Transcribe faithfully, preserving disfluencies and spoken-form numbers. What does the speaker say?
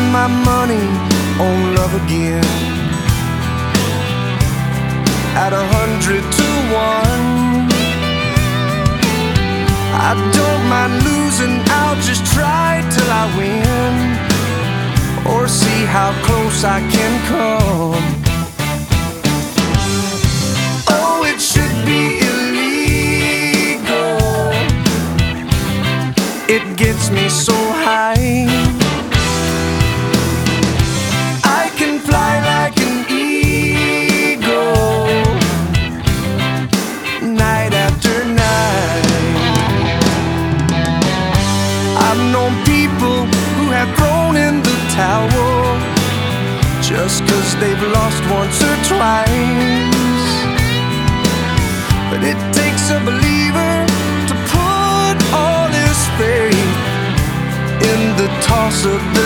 my money on love again. At a hundred to one, I don't mind losing, I'll just try till I win, or see how close I can come. Oh, it should be illegal, it gets me so high. I can fly like an eagle, night after night. I've known people who have thrown in the towel just 'cause they've lost once or twice. But it takes a believer to put all his faith in the toss of